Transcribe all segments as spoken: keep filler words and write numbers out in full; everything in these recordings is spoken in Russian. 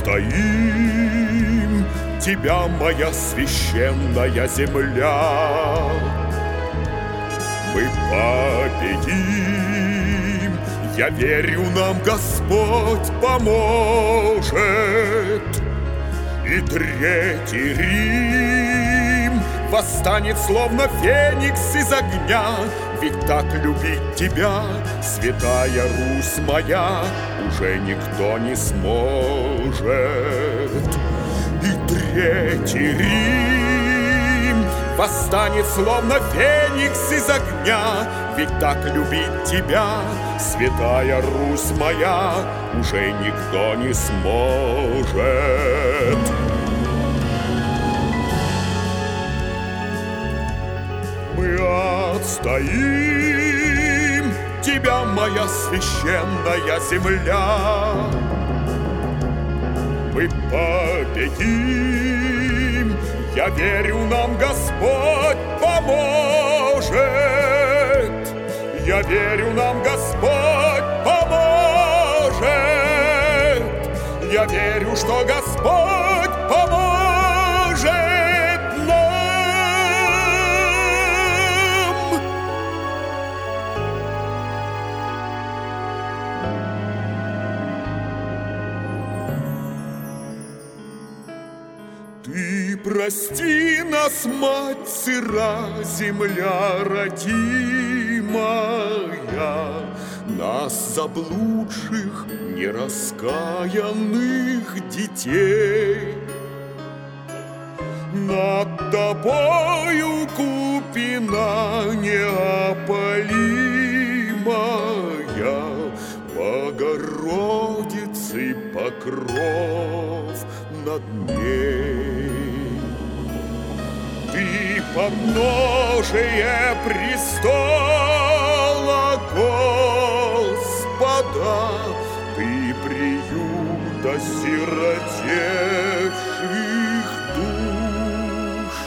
отстоим тебя, моя священная земля. Мы победим, я верю, нам Господь поможет. И Третий Рим восстанет, словно феникс из огня. Ведь так любить тебя, святая Русь моя, уже никто не сможет. И Третий Рим восстанет, словно феникс из огня. Ведь так любить тебя, святая Русь моя, уже никто не сможет. Мы отстоим тебя, моя священная земля. Мы победим, я верю, нам Господь поможет. Я верю, нам Господь поможет. Я верю, что Господь поможет нам. Ты прости нас, мать сыра, земля родимая, нас, заблудших, нераскаянных детей. Над тобою купина неопалимая, Богородицы покров над ней. Ты подножие престола Господа, ты приют осиротевших душ.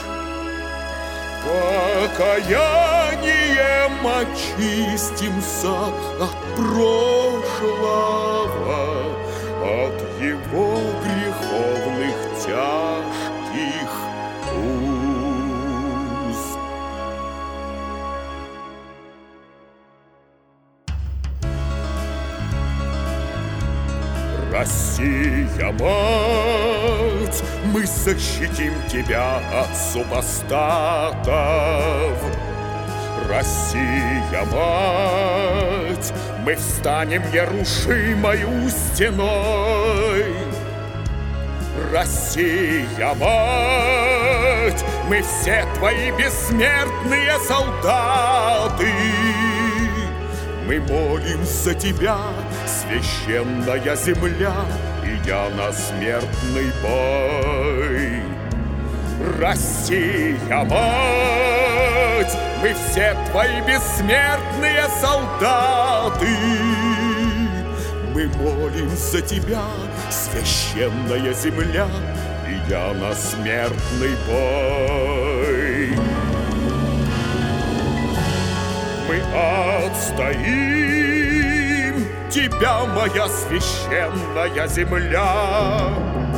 Покаянием очистимся от прошлого, от его греховных тяжких уз. Россия, мать, мы защитим тебя от супостатов. Россия, мать, мы встанем нерушимою стеной. Россия, мать, мы все твои бессмертные солдаты. Мы молимся тебя, священная земля, идя на смертный бой. Россия, мать, мы все твои бессмертные солдаты. Мы молимся тебя, священная земля, идя на смертный бой. Мы отстоим тебя, моя священная земля.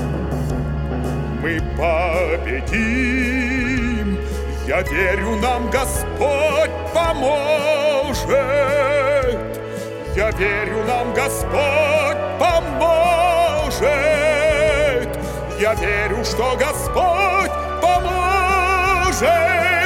Мы победим, я верю, нам Господь поможет. Я верю, нам Господь поможет. Я верю, что Господь поможет.